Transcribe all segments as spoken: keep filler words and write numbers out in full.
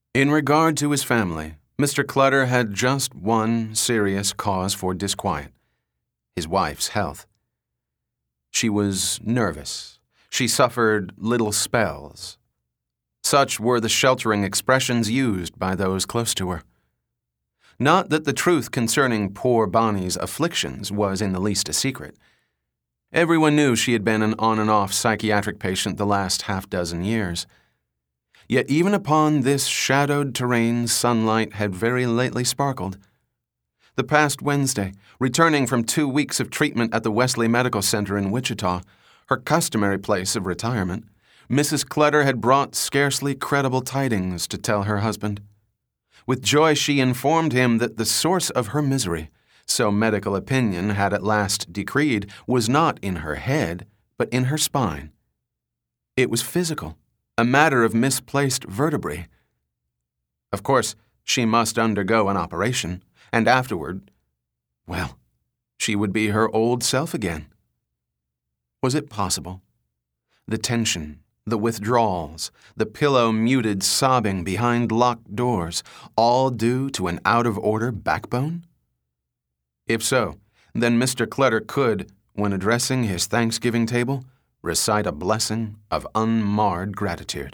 In regard to his family, Mister Clutter had just one serious cause for disquiet: his wife's health. She was nervous. She suffered little spells. Such were the sheltering expressions used by those close to her. Not that the truth concerning poor Bonnie's afflictions was in the least a secret. Everyone knew she had been an on-and-off psychiatric patient the last half-dozen years. Yet even upon this shadowed terrain sunlight had very lately sparkled. The past Wednesday, returning from two weeks of treatment at the Wesley Medical Center in Wichita, her customary place of retirement, Missus Clutter had brought scarcely credible tidings to tell her husband. With joy she informed him that the source of her misery, so medical opinion had at last decreed, was not in her head, but in her spine. It was physical, a matter of misplaced vertebrae. Of course, she must undergo an operation, and afterward, well, she would be her old self again. Was it possible? The tension, the withdrawals, the pillow-muted sobbing behind locked doors, all due to an out-of-order backbone? If so, then Mister Clutter could, when addressing his Thanksgiving table, recite a blessing of unmarred gratitude.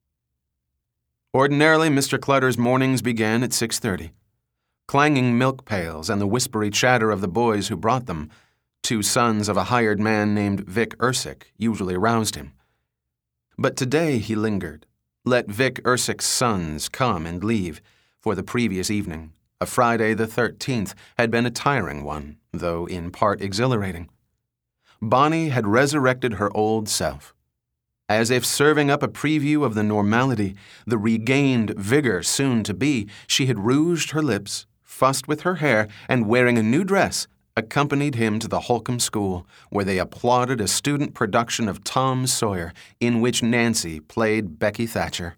Ordinarily, Mister Clutter's mornings began at six thirty. Clanging milk pails and the whispery chatter of the boys who brought them, two sons of a hired man named Vic Ursick, usually roused him. But today he lingered, let Vic Ursick's sons come and leave, for the previous evening, a Friday the thirteenth, had been a tiring one, though in part exhilarating. Bonnie had resurrected her old self. As if serving up a preview of the normality, the regained vigor soon to be, she had rouged her lips, fussed with her hair, and wearing a new dress, accompanied him to the Holcomb School, where they applauded a student production of Tom Sawyer, in which Nancy played Becky Thatcher.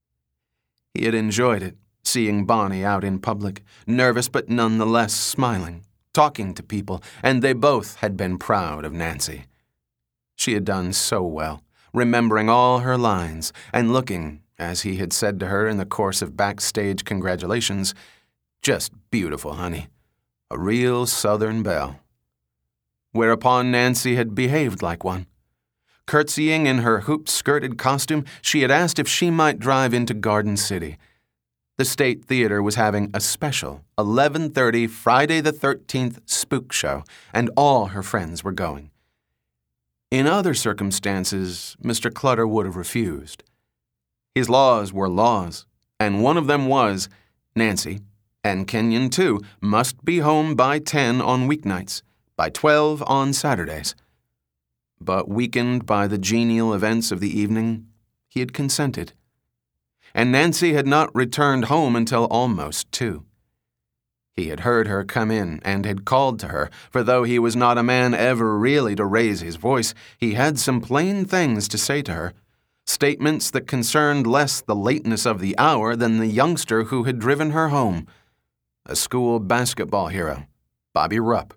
He had enjoyed it, seeing Bonnie out in public, nervous but nonetheless smiling, talking to people, and they both had been proud of Nancy. She had done so well, remembering all her lines, and looking, as he had said to her in the course of backstage congratulations, just beautiful, honey. A real Southern belle. Whereupon Nancy had behaved like one. Curtsying in her hoop-skirted costume, she had asked if she might drive into Garden City. The State Theater was having a special eleven thirty Friday the thirteenth spook show, and all her friends were going. In other circumstances, Mister Clutter would have refused. His laws were laws, and one of them was, Nancy, and Kenyon too, must be home by ten on weeknights, by twelve on Saturdays. But weakened by the genial events of the evening, he had consented. And Nancy had not returned home until almost two. He had heard her come in and had called to her, for though he was not a man ever really to raise his voice, he had some plain things to say to her, statements that concerned less the lateness of the hour than the youngster who had driven her home, a school basketball hero, Bobby Rupp.